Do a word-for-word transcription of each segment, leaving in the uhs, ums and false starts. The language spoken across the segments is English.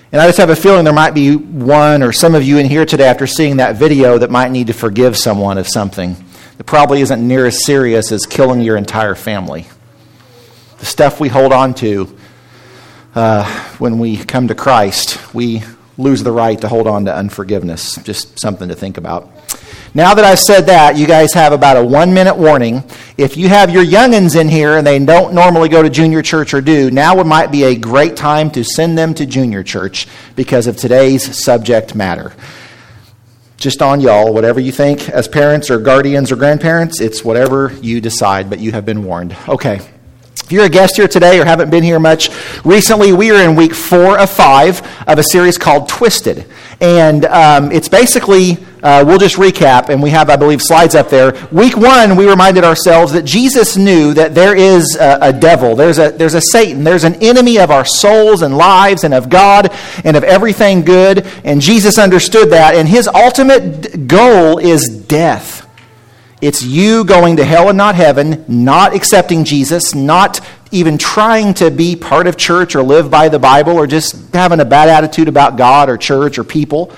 And I just have a feeling there might be one or some of you in here today after seeing that video that might need to forgive someone of something that probably isn't near as serious as killing your entire family. The stuff we hold on to uh, when we come to Christ, we lose the right to hold on to unforgiveness. Just something to think about. Now that I've said that, you guys have about a one-minute warning. If you have your youngins in here and they don't normally go to junior church or do, now might be a great time to send them to junior church because of today's subject matter. Just on y'all, whatever you think as parents or guardians or grandparents, it's whatever you decide, but you have been warned. Okay. If you're a guest here today or haven't been here much recently, we are in week four of five of a series called Twisted. And um, it's basically, uh, we'll just recap, and we have, I believe, slides up there. Week one, we reminded ourselves that Jesus knew that there is a, a devil, there's a, there's a Satan, there's an enemy of our souls and lives and of God and of everything good. And Jesus understood that, and his ultimate goal is death. It's you going to hell and not heaven, not accepting Jesus, not even trying to be part of church or live by the Bible or just having a bad attitude about God or church or people.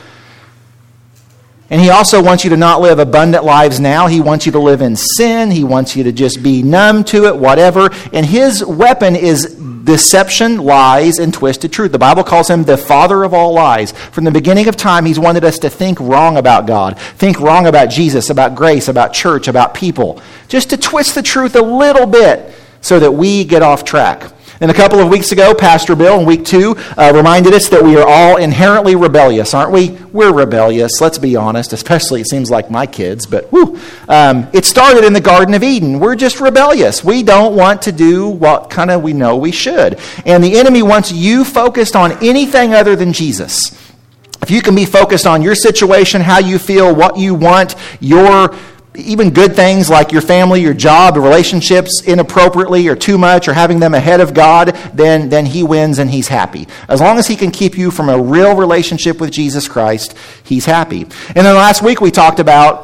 And he also wants you to not live abundant lives now. He wants you to live in sin. He wants you to just be numb to it, whatever. And his weapon is deception, lies, and twisted truth. The Bible calls him the father of all lies. From the beginning of time, he's wanted us to think wrong about God, think wrong about Jesus, about grace, about church, about people, just to twist the truth a little bit so that we get off track. And a couple of weeks ago, Pastor Bill in week two uh, reminded us that we are all inherently rebellious, aren't we? We're rebellious, let's be honest, especially it seems like my kids, but whew. Um, it started in the Garden of Eden. We're just rebellious. We don't want to do what kind of we know we should. And the enemy wants you focused on anything other than Jesus. If you can be focused on your situation, how you feel, what you want, your even good things like your family, your job, the relationships inappropriately or too much or having them ahead of God, then, then he wins and he's happy. As long as he can keep you from a real relationship with Jesus Christ, he's happy. And then last week we talked about,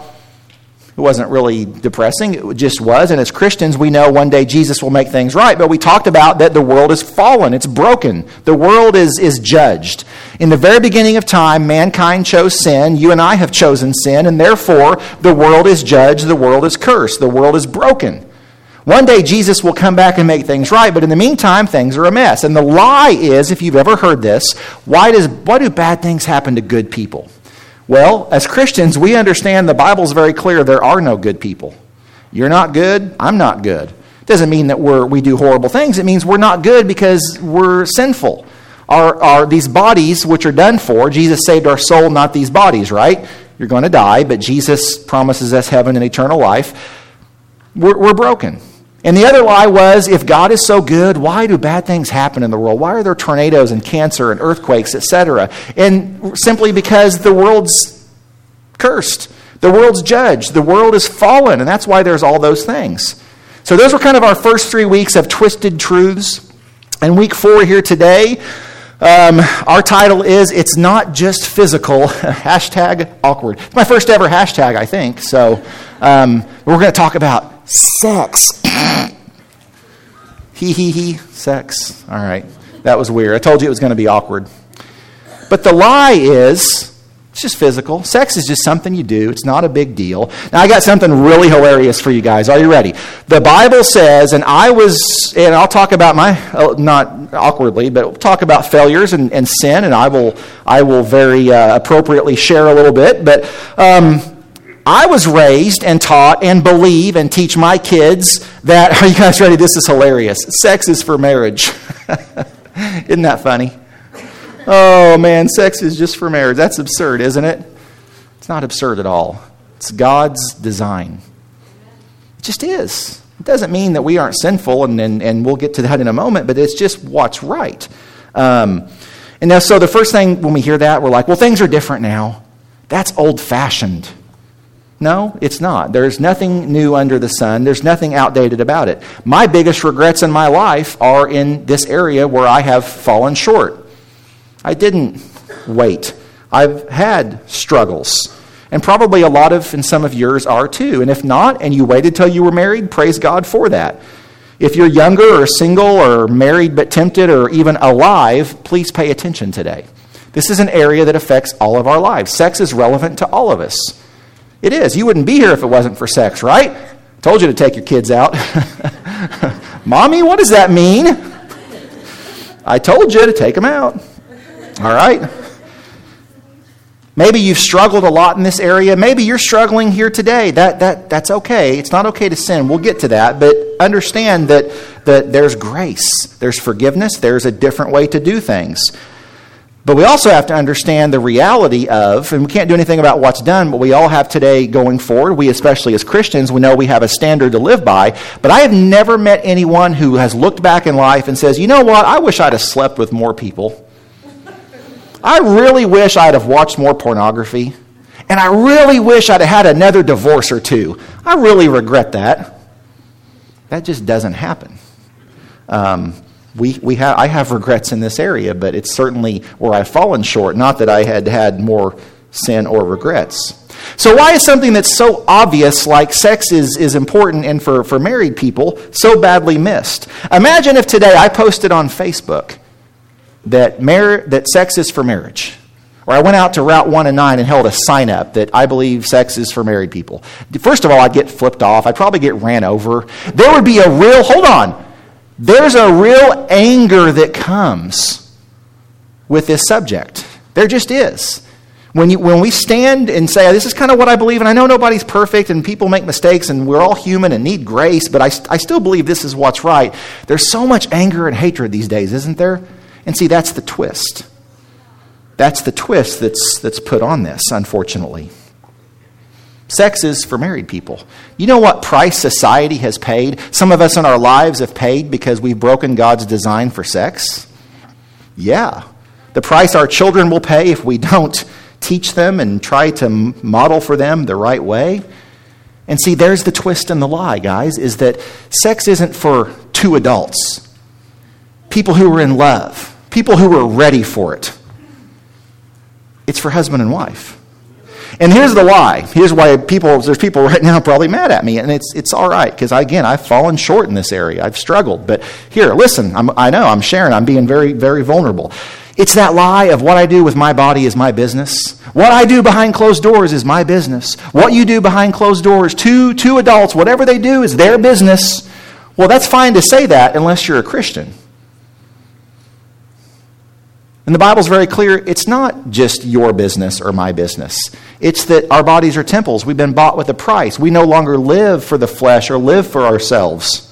it wasn't really depressing, it just was. And as Christians, we know one day Jesus will make things right. But we talked about that the world is fallen. It's broken. The world is, is judged. In the very beginning of time, mankind chose sin. You and I have chosen sin. And therefore, the world is judged. The world is cursed. The world is broken. One day, Jesus will come back and make things right. But in the meantime, things are a mess. And the lie is, if you've ever heard this, why does why do bad things happen to good people? Well, as Christians, we understand the Bible's very clear there are no good people. You're not good, I'm not good. It doesn't mean that we're, we do horrible things. It means we're not good because we're sinful. Our, our, these bodies, which are done for, Jesus saved our soul, not these bodies, right? You're going to die, but Jesus promises us heaven and eternal life. We're, we're broken. And the other lie was, if God is so good, why do bad things happen in the world? Why are there tornadoes and cancer and earthquakes, et cetera? And simply because the world's cursed. The world's judged. The world is fallen, and that's why there's all those things. So those were kind of our first three weeks of Twisted Truths. And week four here today, um, our title is, It's Not Just Physical, hashtag awkward. It's my first ever hashtag, I think. So um, we're going to talk about sex. He, he, he, sex. All right. That was weird. I told you it was going to be awkward. But the lie is, it's just physical. Sex is just something you do. It's not a big deal. Now, I got something really hilarious for you guys. Are you ready? The Bible says, and I was, and I'll talk about my, not awkwardly, but we'll talk about failures and, and sin, and I will, I will very uh, appropriately share a little bit. But um, I was raised and taught and believe and teach my kids that, are you guys ready? This is hilarious. Sex is for marriage. Isn't that funny? Oh, man, sex is just for marriage. That's absurd, isn't it? It's not absurd at all. It's God's design. It just is. It doesn't mean that we aren't sinful, and, and, and we'll get to that in a moment, but it's just what's right. Um, and now, so the first thing when we hear that, we're like, well, things are different now. That's old-fashioned. No, it's not. There's nothing new under the sun. There's nothing outdated about it. My biggest regrets in my life are in this area where I have fallen short. I didn't wait. I've had struggles. And probably a lot of, and some of yours are too. And if not, and you waited till you were married, praise God for that. If you're younger or single or married but tempted or even alive, please pay attention today. This is an area that affects all of our lives. Sex is relevant to all of us. It is. You wouldn't be here if it wasn't for sex, right? I told you to take your kids out. Mommy, what does that mean? I told you to take them out. All right? Maybe you've struggled a lot in this area. Maybe you're struggling here today. That that that's okay. It's not okay to sin. We'll get to that. But understand that, that there's grace. There's forgiveness. There's a different way to do things. But we also have to understand the reality of, and we can't do anything about what's done, but we all have today going forward. We, especially as Christians, we know we have a standard to live by. But I have never met anyone who has looked back in life and says, you know what, I wish I'd have slept with more people. I really wish I'd have watched more pornography. And I really wish I'd have had another divorce or two. I really regret that. That just doesn't happen. Um, we we have I have regrets in this area, but it's certainly where I've fallen short. Not that I had had more sin or regrets. So why is something that's so obvious, like sex is, is important and for, for married people, so badly missed? Imagine if today I posted on Facebook that mar- that sex is for marriage. Or I went out to Route one and nine and held a sign up that I believe sex is for married people. First of all, I'd get flipped off. I'd probably get ran over. There would be a real, hold on, there's a real anger that comes with this subject. There just is. When you when we stand and say, this is kind of what I believe, and I know nobody's perfect and people make mistakes and we're all human and need grace, but I, I still believe this is what's right. There's so much anger and hatred these days, isn't there? And see, that's the twist. That's the twist that's that's put on this, unfortunately. Sex is for married people. You know what price society has paid? Some of us in our lives have paid because we've broken God's design for sex. Yeah. The price our children will pay if we don't teach them and try to model for them the right way. And see, there's the twist and the lie, guys, is that sex isn't for two adults. People who are in love. People who are ready for it. It's for husband and wife. And here's the why. Here's why people, there's people right now probably mad at me. And it's it's all right, because again, I've fallen short in this area. I've struggled. But here, listen, I'm, I know, I'm sharing. I'm being very, very vulnerable. It's that lie of what I do with my body is my business. What I do behind closed doors is my business. What you do behind closed doors, two, two adults, whatever they do is their business. Well, that's fine to say that unless you're a Christian. And the Bible's very clear, it's not just your business or my business. It's that our bodies are temples. We've been bought with a price. We no longer live for the flesh or live for ourselves.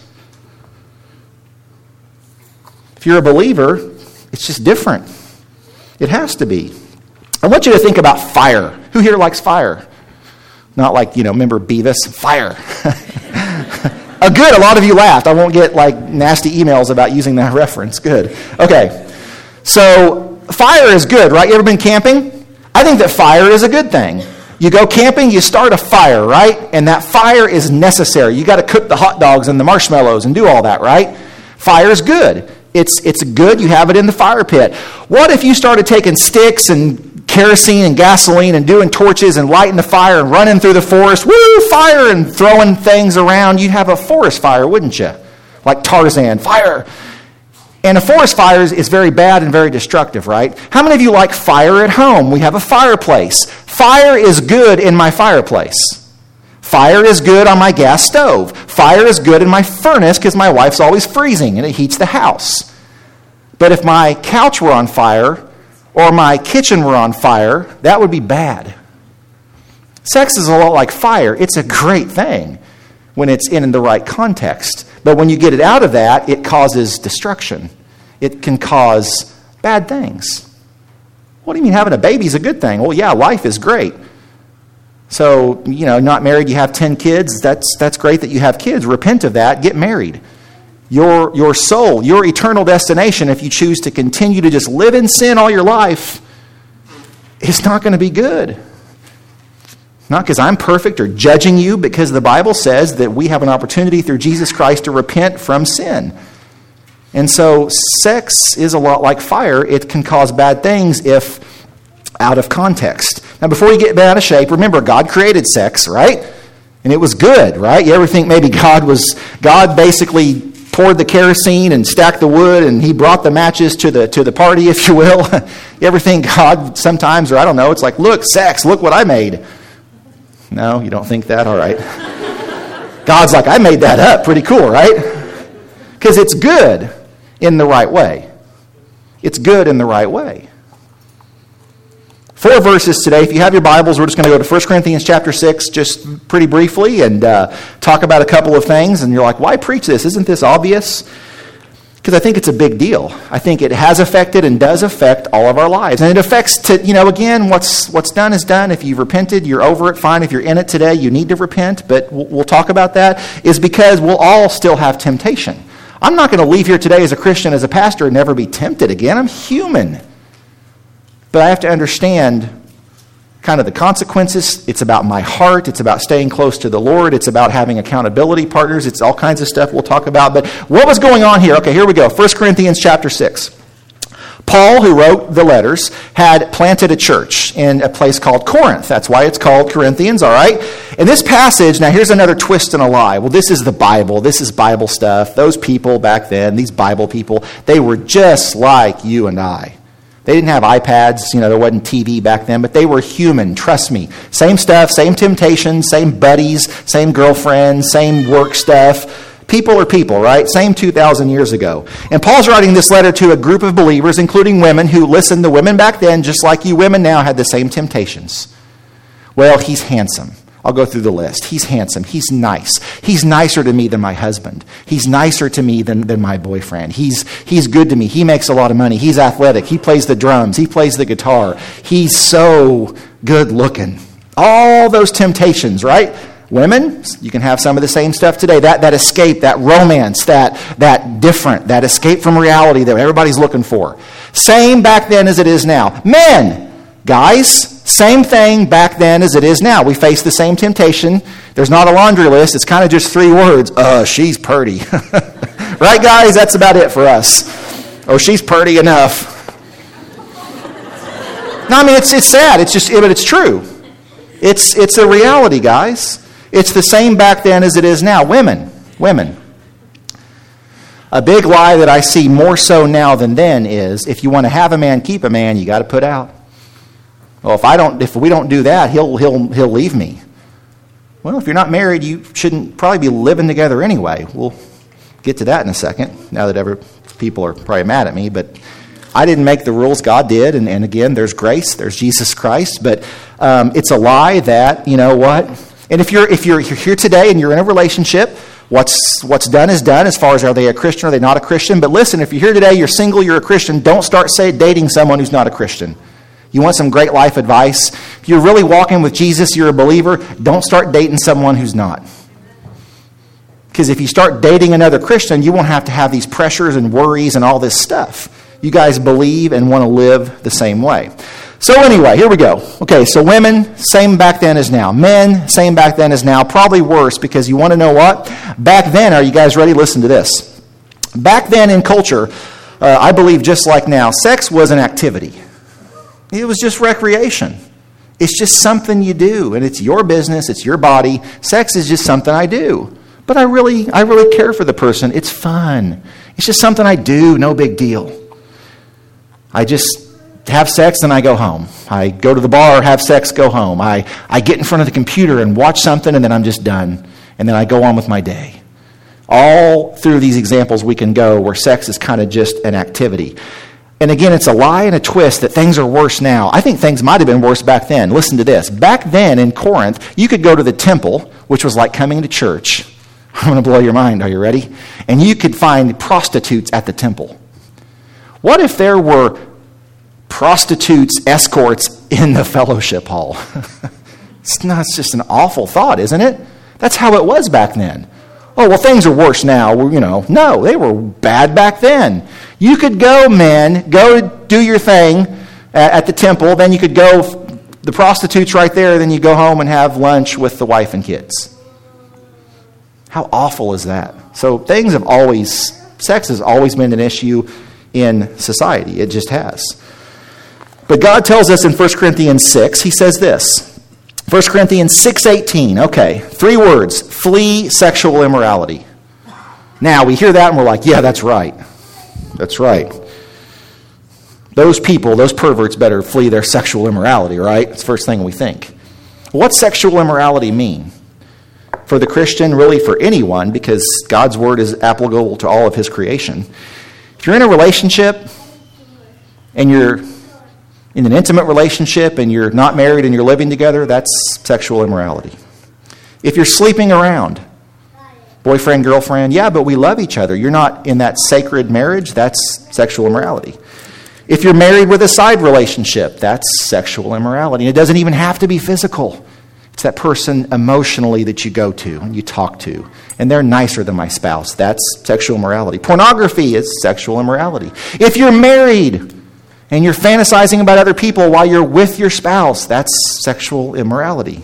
If you're a believer, it's just different. It has to be. I want you to think about fire. Who here likes fire? Not like, you know, remember Beavis? Fire. Oh, good, a lot of you laughed. I won't get like nasty emails about using that reference. Good. Okay. So, fire is good, right? You ever been camping? I think that fire is a good thing. You go camping, you start a fire, right? And that fire is necessary. You got to cook the hot dogs and the marshmallows and do all that, right? Fire is good. It's it's good. You have it in the fire pit. What if you started taking sticks and kerosene and gasoline and doing torches and lighting the fire and running through the forest, woo, fire, and throwing things around? You'd have a forest fire, wouldn't you? Like Tarzan, fire. And a forest fire is, is very bad and very destructive, right? How many of you like fire at home? We have a fireplace. Fire is good in my fireplace. Fire is good on my gas stove. Fire is good in my furnace because my wife's always freezing and it heats the house. But if my couch were on fire or my kitchen were on fire, that would be bad. Sex is a lot like fire. It's a great thing when it's in the right context. But when you get it out of that, it causes destruction. It can cause bad things. What do you mean having a baby is a good thing? Well, yeah, life is great. So, you know, not married, you have ten kids. That's that's great that you have kids. Repent of that. Get married. Your, your soul, your eternal destination, if you choose to continue to just live in sin all your life, is not going to be good. Not because I'm perfect or judging you, because the Bible says that we have an opportunity through Jesus Christ to repent from sin. And so sex is a lot like fire. It can cause bad things if out of context. Now, before you get out of shape, remember, God created sex, right? And it was good, right? You ever think maybe God was, God basically poured the kerosene and stacked the wood, and he brought the matches to the to the party, if you will. You ever think God sometimes, or I don't know, it's like, look, sex, look what I made. No, you don't think that? All right. God's like, I made that up. Pretty cool, right? Because it's good in the right way. It's good in the right way. Four verses today. If you have your Bibles, we're just going to go to First Corinthians chapter six just pretty briefly and uh, talk about a couple of things. And you're like, why preach this? Isn't this obvious? Because I think it's a big deal. I think it has affected and does affect all of our lives. And it affects, to, you know, again, what's what's done is done. If you've repented, you're over it, fine. If you're in it today, you need to repent. But we'll, we'll talk about that. Is because we'll all still have temptation. I'm not going to leave here today as a Christian, as a pastor, and never be tempted again. I'm human. But I have to understand kind of the consequences. It's about my heart. It's about staying close to the Lord. It's about having accountability partners. It's all kinds of stuff we'll talk about. But what was going on here? Okay, here we go. First Corinthians chapter six. Paul, who wrote the letters, had planted a church in a place called Corinth. That's why it's called Corinthians, all right? In this passage, now here's another twist and a lie. Well, this is the Bible. This is Bible stuff. Those people back then, these Bible people, they were just like you and I. They didn't have iPads, you know, there wasn't T V back then, but they were human, trust me. Same stuff, same temptations, same buddies, same girlfriends, same work stuff. People are people, right? Same two thousand years ago. And Paul's writing this letter to a group of believers, including women who, listen, the women back then, just like you women now, had the same temptations. Well, he's handsome. I'll go through the list. He's handsome. He's nice. He's nicer to me than my husband. He's nicer to me than, than my boyfriend. He's he's good to me. He makes a lot of money. He's athletic. He plays the drums. He plays the guitar. He's so good looking. All those temptations, right? Women, you can have some of the same stuff today. That that escape, that romance, that that different, that escape from reality that everybody's looking for. Same back then as it is now. Men, guys, same thing back then as it is now. We face the same temptation. There's not a laundry list. It's kind of just three words. Uh, she's purty. Right, guys? That's about it for us. Oh, she's purty enough. No, I mean, it's it's sad. It's just, but it's true. It's it's a reality, guys. It's the same back then as it is now. Women, women. A big lie that I see more so now than then is, if you want to have a man, keep a man, you got to put out. Well, if I don't, if we don't do that, he'll he'll he'll leave me. Well, if you're not married, you shouldn't probably be living together anyway. We'll get to that in a second. Now that every people are probably mad at me, but I didn't make the rules. God did, and, and again, there's grace, there's Jesus Christ. But um, it's a lie that, you know what? And if you're if you're, you're here today and you're in a relationship, what's what's done is done. As far as are they a Christian or are they not a Christian? But listen, if you're here today, you're single, you're a Christian. Don't start say dating someone who's not a Christian. You want some great life advice? If you're really walking with Jesus, you're a believer, don't start dating someone who's not. Because if you start dating another Christian, you won't have to have these pressures and worries and all this stuff. You guys believe and want to live the same way. So anyway, here we go. Okay, so women, same back then as now. Men, same back then as now. Probably worse, because you want to know what? Back then, are you guys ready? Listen to this. Back then in culture, uh, I believe just like now, sex was an activity. It was just recreation. It's just something you do, and it's your business, it's your body. Sex is just something I do. But I really, I really care for the person. It's fun. It's just something I do, no big deal. I just have sex and I go home. I go to the bar, have sex, go home. I, I get in front of the computer and watch something, and then I'm just done. And then I go on with my day. All through these examples we can go where sex is kind of just an activity. And again, it's a lie and a twist that things are worse now. I think things might have been worse back then. Listen to this. Back then in Corinth, you could go to the temple, which was like coming to church. I'm going to blow your mind. Are you ready? And you could find prostitutes at the temple. What if there were prostitutes, escorts in the fellowship hall? It's not, it's just an awful thought, isn't it? That's how it was back then. Oh, well, things are worse now. Well, you know, no, they were bad back then. You could go, men, go do your thing at the temple. Then you could go, the prostitute's right there. Then you go home and have lunch with the wife and kids. How awful is that? So things have always, sex has always been an issue in society. It just has. But God tells us in First Corinthians six, he says this. First Corinthians six eighteen, okay, three words, flee sexual immorality. Now, we hear that and we're like, yeah, that's right. That's right. Those people, those perverts better flee their sexual immorality, right? That's the first thing we think. What's sexual immorality mean? For the Christian, really for anyone, because God's word is applicable to all of his creation. If you're in a relationship and you're in an intimate relationship and you're not married and you're living together, that's sexual immorality. If you're sleeping around, boyfriend, girlfriend, yeah, but we love each other. You're not in that sacred marriage, that's sexual immorality. If you're married with a side relationship, that's sexual immorality. And it doesn't even have to be physical. It's that person emotionally that you go to and you talk to. And they're nicer than my spouse. That's sexual immorality. Pornography is sexual immorality. If you're married and you're fantasizing about other people while you're with your spouse, that's sexual immorality.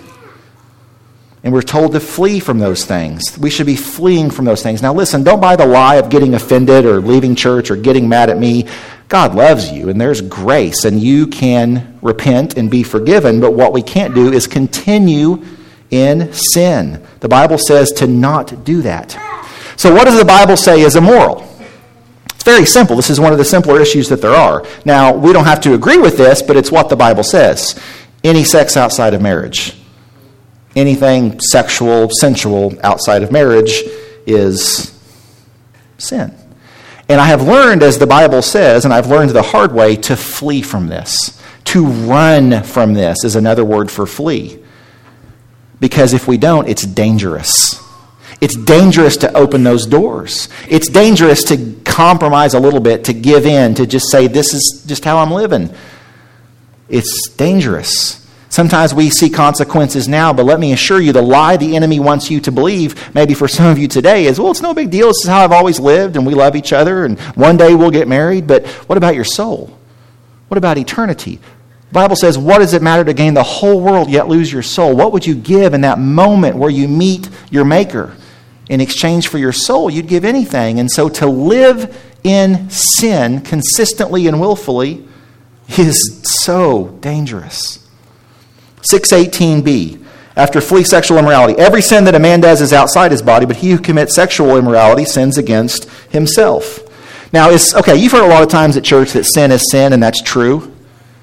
And we're told to flee from those things. We should be fleeing from those things. Now listen, don't buy the lie of getting offended or leaving church or getting mad at me. God loves you, and there's grace, and you can repent and be forgiven, but what we can't do is continue in sin. The Bible says to not do that. So what does the Bible say is immoral? It's very simple. This is one of the simpler issues that there are. Now, we don't have to agree with this, but it's what the Bible says. Any sex outside of marriage, anything sexual, sensual outside of marriage is sin. And I have learned, as the Bible says, and I've learned the hard way, to flee from this. To run from this is another word for flee. Because if we don't, it's dangerous. It's dangerous to open those doors. It's dangerous to compromise a little bit, to give in, to just say, this is just how I'm living. It's dangerous. Sometimes we see consequences now, but let me assure you, the lie the enemy wants you to believe, maybe for some of you today, is, well, it's no big deal. This is how I've always lived, and we love each other, and one day we'll get married. But what about your soul? What about eternity? The Bible says, what does it matter to gain the whole world yet lose your soul? What would you give in that moment where you meet your Maker? In exchange for your soul, you'd give anything. And so to live in sin consistently and willfully is so dangerous. six eighteen b, after flee sexual immorality. Every sin that a man does is outside his body, but he who commits sexual immorality sins against himself. Now, it's okay, you've heard a lot of times at church that sin is sin, and that's true.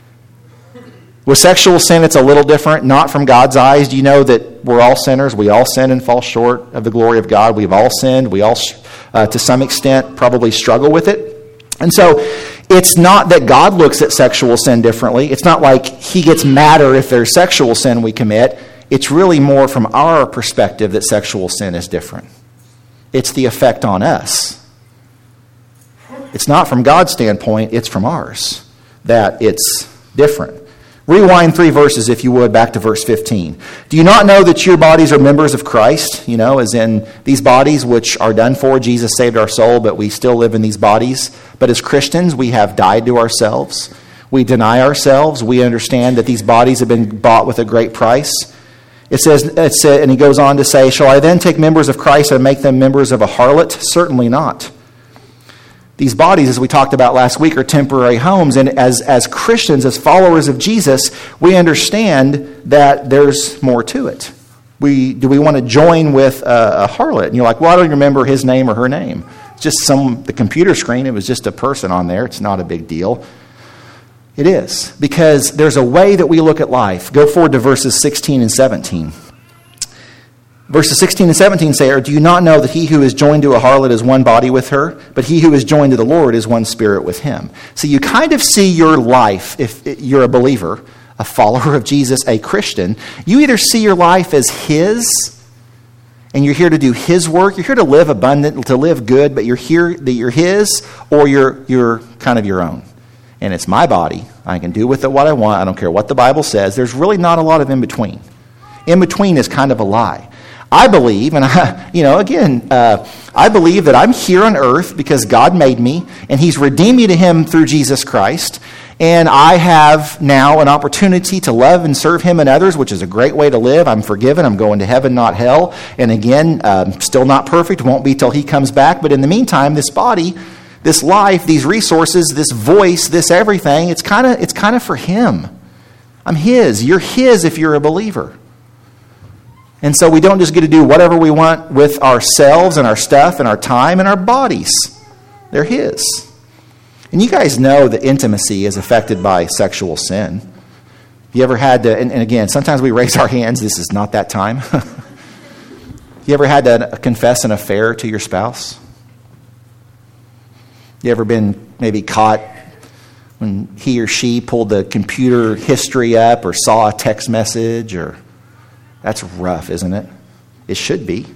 With sexual sin, it's a little different, not from God's eyes. Do you know that we're all sinners? We all sin and fall short of the glory of God. We've all sinned. We all, uh, to some extent, probably struggle with it. And so, it's not that God looks at sexual sin differently. It's not like he gets madder if there's sexual sin we commit. It's really more from our perspective that sexual sin is different. It's the effect on us. It's not from God's standpoint, it's from ours that it's different. Rewind three verses, if you would, back to verse fifteen. Do you not know that your bodies are members of Christ? You know, as in these bodies which are done for. Jesus saved our soul, but we still live in these bodies. But as Christians, we have died to ourselves. We deny ourselves. We understand that these bodies have been bought with a great price. It says, it said, and he goes on to say, shall I then take members of Christ and make them members of a harlot? Certainly not. These bodies, as we talked about last week, are temporary homes. And as, as Christians, as followers of Jesus, we understand that there's more to it. We, do we want to join with a, a harlot? And you're like, well, I don't remember his name or her name. It's just some, the computer screen, it was just a person on there. It's not a big deal. It is. Because there's a way that we look at life. Go forward to verses sixteen and seventeen. Verses sixteen and seventeen say, or do you not know that he who is joined to a harlot is one body with her, but he who is joined to the Lord is one spirit with him? So you kind of see your life, if you're a believer, a follower of Jesus, a Christian, you either see your life as his, and you're here to do his work, you're here to live abundant, to live good, but you're here that you're his, or you're you're kind of your own. And it's my body. I can do with it what I want. I don't care what the Bible says. There's really not a lot of in between. In between is kind of a lie. I believe, and I, you know, again, uh, I believe that I'm here on earth because God made me, and he's redeemed me to him through Jesus Christ, and I have now an opportunity to love and serve him and others, which is a great way to live. I'm forgiven. I'm going to heaven, not hell. And again, uh, still not perfect. Won't be till he comes back. But in the meantime, this body, this life, these resources, this voice, this everything, it's kind of it's kind of for him. I'm his. You're his if you're a believer. And so we don't just get to do whatever we want with ourselves and our stuff and our time and our bodies. They're His. And you guys know that intimacy is affected by sexual sin. You ever had to, and, and again, sometimes we raise our hands, this is not that time. You ever had to confess an affair to your spouse? You ever been maybe caught when he or she pulled the computer history up or saw a text message? Or that's rough, isn't it? It should be.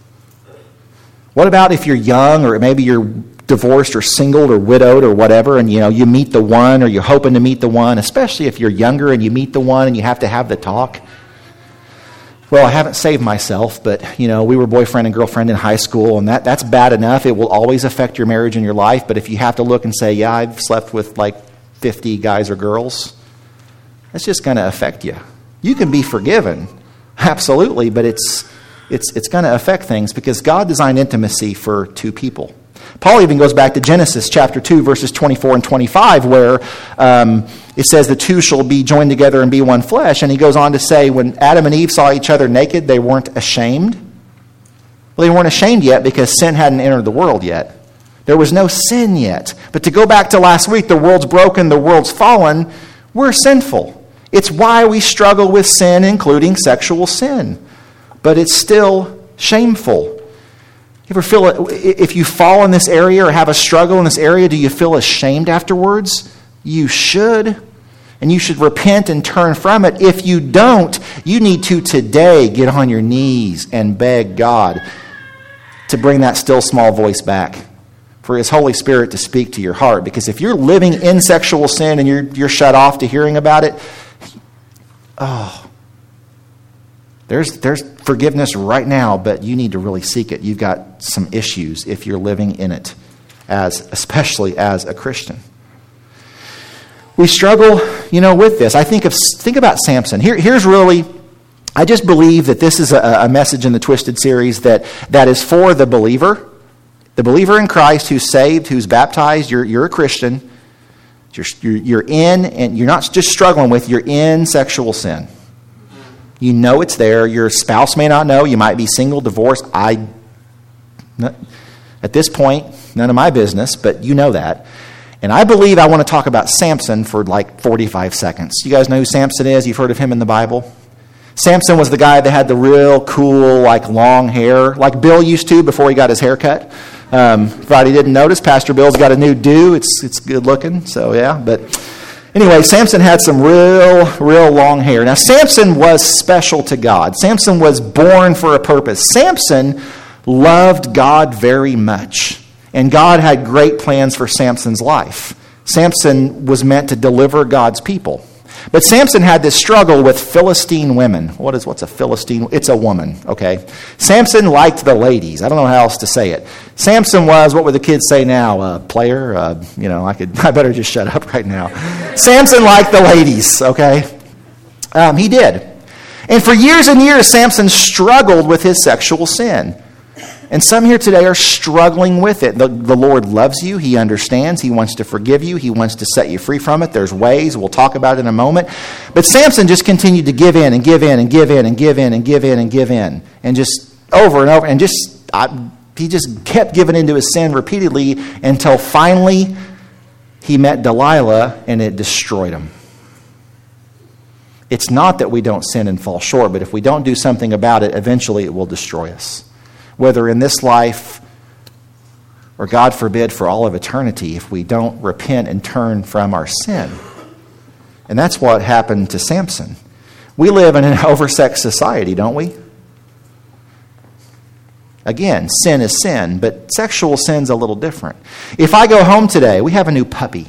What about if you're young, or maybe you're divorced or single or widowed or whatever, and you know you meet the one, or you're hoping to meet the one, especially if you're younger and you meet the one and you have to have the talk. Well, I haven't saved myself, but you know we were boyfriend and girlfriend in high school, and that, that's bad enough. It will always affect your marriage and your life. But if you have to look and say, yeah, I've slept with like fifty guys or girls, that's just going to affect you. You can be forgiven, absolutely, but it's it's it's going to affect things because God designed intimacy for two people. Paul even goes back to Genesis chapter two, verses twenty-four and twenty-five, where um, it says the two shall be joined together and be one flesh. And he goes on to say when Adam and Eve saw each other naked, they weren't ashamed. Well, they weren't ashamed yet because sin hadn't entered the world yet. There was no sin yet. But to go back to last week, the world's broken, the world's fallen. We're sinful. It's why we struggle with sin, including sexual sin. But it's still shameful. You ever feel, if you fall in this area or have a struggle in this area, do you feel ashamed afterwards? You should. And you should repent and turn from it. If you don't, you need to today get on your knees and beg God to bring that still small voice back, for His Holy Spirit to speak to your heart. Because if you're living in sexual sin and you're you're shut off to hearing about it, oh, There's there's forgiveness right now, but you need to really seek it. You've got some issues if you're living in it, as especially as a Christian. We struggle, you know, with this. I think of think about Samson. Here, here's really, I just believe that this is a, a message in the Twisted series that that is for the believer, the believer in Christ who's saved, who's baptized. You're you're a Christian. You're you're, you're in, and you're not just struggling with. You're in sexual sin. You know it's there. Your spouse may not know. You might be single, divorced. I, at this point, none of my business, but you know that. And I believe I want to talk about Samson for like forty-five seconds. You guys know who Samson is? You've heard of him in the Bible? Samson was the guy that had the real cool, like long hair, like Bill used to before he got his hair cut. Um, if anybody didn't notice, Pastor Bill's got a new do. It's it's good looking, so yeah, but... Anyway, Samson had some real, real long hair. Now, Samson was special to God. Samson was born for a purpose. Samson loved God very much. And God had great plans for Samson's life. Samson was meant to deliver God's people. But Samson had this struggle with Philistine women. What is, what's a Philistine? It's a woman, okay? Samson liked the ladies. I don't know how else to say it. Samson was, what would the kids say now? A player? Uh, you know, I could. I better just shut up right now. Samson liked the ladies, okay? Um, he did. And for years and years, Samson struggled with his sexual sin. And some here today are struggling with it. The, the Lord loves you. He understands. He wants to forgive you. He wants to set you free from it. There's ways. We'll talk about it in a moment. But Samson just continued to give in and give in and give in and give in and give in and give in. And just over and over. And just I, he just kept giving into his sin repeatedly until finally he met Delilah and it destroyed him. It's not that we don't sin and fall short, but if we don't do something about it, eventually it will destroy us. Whether in this life or, God forbid, for all of eternity, if we don't repent and turn from our sin. And that's what happened to Samson. We live in an oversexed society, don't we? Again, sin is sin, but sexual sin's a little different. If I go home today, we have a new puppy.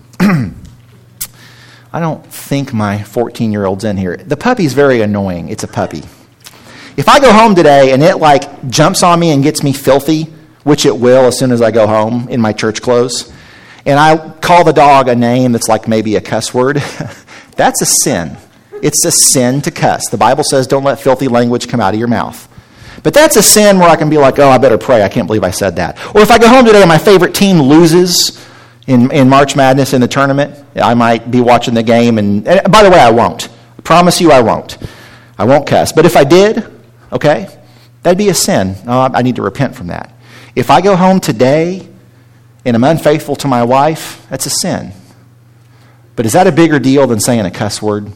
I don't think my fourteen-year-old's in here. The puppy's very annoying. It's a puppy. If I go home today and it like jumps on me and gets me filthy, which it will as soon as I go home in my church clothes, and I call the dog a name that's like maybe a cuss word, that's a sin. It's a sin to cuss. The Bible says don't let filthy language come out of your mouth. But that's a sin where I can be like, oh, I better pray. I can't believe I said that. Or if I go home today and my favorite team loses in, in March Madness in the tournament, I might be watching the game. And, and by the way, I won't. I promise you I won't. I won't cuss. But if I did, Okay? That'd be a sin. Oh, I need to repent from that. If I go home today and am unfaithful to my wife, that's a sin. But is that a bigger deal than saying a cuss word?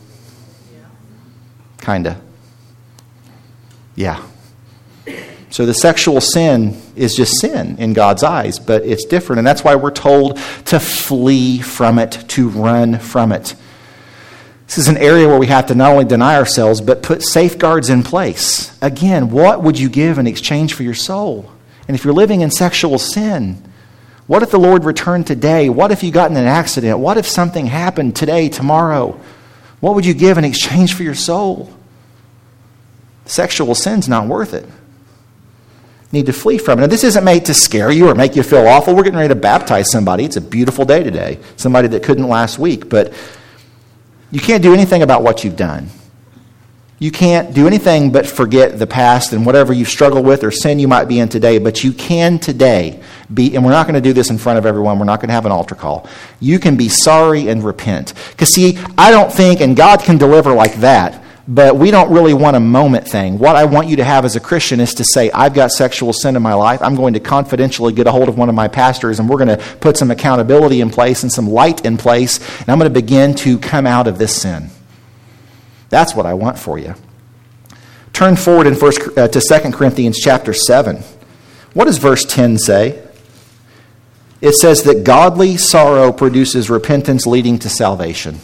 Kinda. Yeah. So the sexual sin is just sin in God's eyes, but it's different. And that's why we're told to flee from it, to run from it. This is an area where we have to not only deny ourselves, but put safeguards in place. Again, what would you give in exchange for your soul? And if you're living in sexual sin, what if the Lord returned today? What if you got in an accident? What if something happened today, tomorrow? What would you give in exchange for your soul? Sexual sin's not worth it. You need to flee from it. Now, this isn't made to scare you or make you feel awful. We're getting ready to baptize somebody. It's a beautiful day today. Somebody that couldn't last week. But you can't do anything about what you've done. You can't do anything but forget the past and whatever you've struggled with or sin you might be in today. But you can today be, and we're not going to do this in front of everyone. We're not going to have an altar call. You can be sorry and repent. Because see, I don't think, and God can deliver like that, but we don't really want a moment thing. What I want you to have as a Christian is to say, I've got sexual sin in my life. I'm going to confidentially get a hold of one of my pastors, and we're going to put some accountability in place and some light in place, and I'm going to begin to come out of this sin. That's what I want for you. Turn forward in first uh, to Second Corinthians chapter seven. What does verse ten say? It says that godly sorrow produces repentance leading to salvation.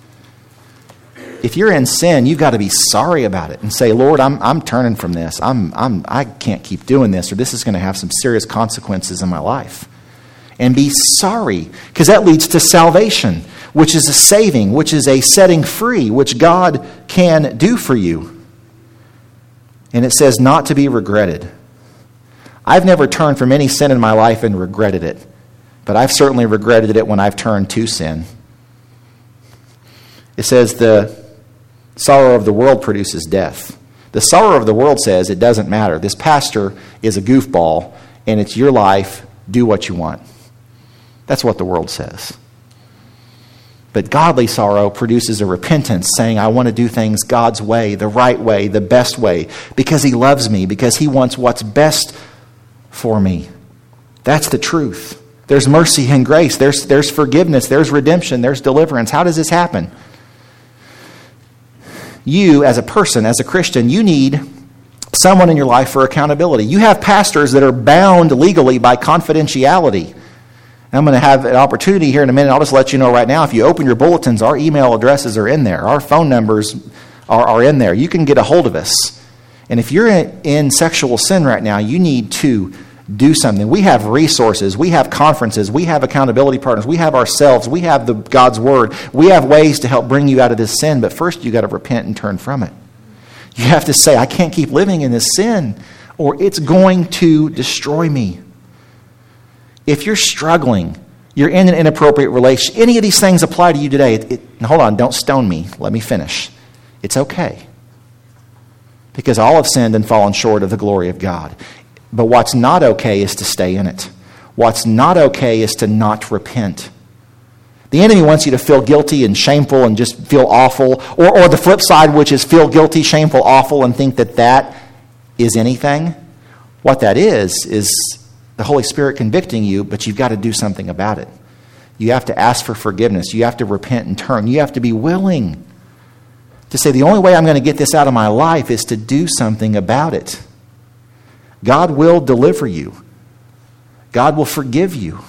If you're in sin, you've got to be sorry about it and say, Lord, I'm I'm turning from this. I'm I'm I can't keep doing this, or this is going to have some serious consequences in my life. And be sorry, because that leads to salvation, which is a saving, which is a setting free, which God can do for you. And it says not to be regretted. I've never turned from any sin in my life and regretted it, but I've certainly regretted it when I've turned to sin. It says the sorrow of the world produces death. The sorrow of the world says it doesn't matter. This pastor is a goofball, and it's your life. Do what you want. That's what the world says. But godly sorrow produces a repentance, saying, I want to do things God's way, the right way, the best way, because He loves me, because He wants what's best for me. That's the truth. There's mercy and grace. There's, there's forgiveness. There's redemption. There's deliverance. How does this happen? You, as a person, as a Christian, you need someone in your life for accountability. You have pastors that are bound legally by confidentiality. I'm going to have an opportunity here in a minute. I'll just let you know right now, if you open your bulletins, our email addresses are in there. Our phone numbers are, are in there. You can get a hold of us. And if you're in, in sexual sin right now, you need to do something. We have resources. We have conferences. We have accountability partners. We have ourselves. We have the God's Word. We have ways to help bring you out of this sin. But first, you got to repent and turn from it. You have to say, I can't keep living in this sin, or it's going to destroy me. If you're struggling, you're in an inappropriate relationship, any of these things apply to you today. It, it, hold on, don't stone me. Let me finish. It's okay. Because all have sinned and fallen short of the glory of God. But what's not okay is to stay in it. What's not okay is to not repent. The enemy wants you to feel guilty and shameful and just feel awful. Or, or the flip side, which is feel guilty, shameful, awful, and think that that is anything. What that is, is the Holy Spirit convicting you, but you've got to do something about it. You have to ask for forgiveness. You have to repent and turn. You have to be willing to say, the only way I'm going to get this out of my life is to do something about it. God will deliver you. God will forgive you.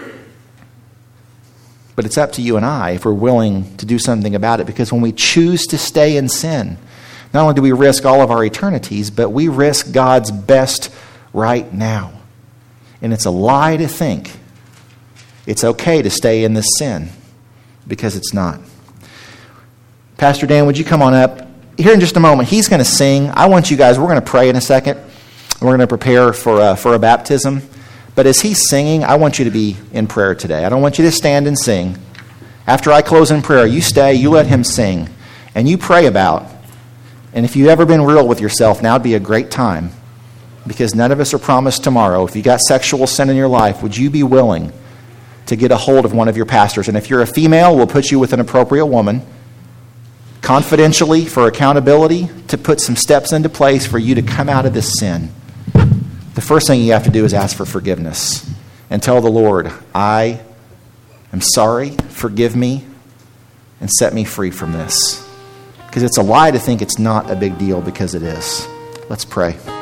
But it's up to you and I if we're willing to do something about it. Because when we choose to stay in sin, not only do we risk all of our eternities, but we risk God's best right now. And it's a lie to think it's okay to stay in this sin, because it's not. Pastor Dan, would you come on up? Here in just a moment, he's going to sing. I want you guys, we're going to pray in a second. We're going to prepare for a, for a baptism. But as he's singing, I want you to be in prayer today. I don't want you to stand and sing. After I close in prayer, you stay, you let him sing, and you pray about. And if you've ever been real with yourself, now would be a great time. Because none of us are promised tomorrow. If you got sexual sin in your life, would you be willing to get a hold of one of your pastors? And if you're a female, we'll put you with an appropriate woman. confidentially for accountability, to put some steps into place for you to come out of this sin, the first thing you have to do is ask for forgiveness and tell the Lord, I am sorry, forgive me, and set me free from this. Because it's a lie to think it's not a big deal, because it is. Let's pray.